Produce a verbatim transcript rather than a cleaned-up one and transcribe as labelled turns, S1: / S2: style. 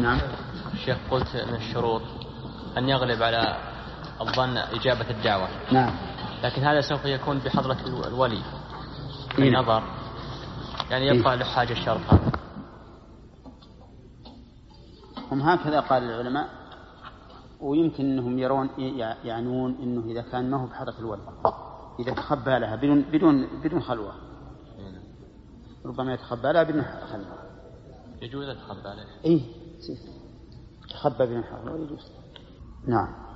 S1: نعم.
S2: الشيخ قلت أن الشروط أن يغلب على الظن إجابة الدعوة.
S1: نعم.
S2: لكن هذا سوف يكون بحضرة الولي
S1: إيه؟
S2: النظر، يعني يبقى له حاجة الشرط هذا.
S1: هم هكذا قال العلماء، ويمكن أنهم يرون يعنون أنه إذا كان ما هو بحضرة الولي، إذا تخبى لها بدون بدون بدون خلوة، ربما يتخبى لها بدون خلوة.
S2: يجوز يتخبى لها.
S1: إيه تخبى بدون خلوة يجوز. نعم.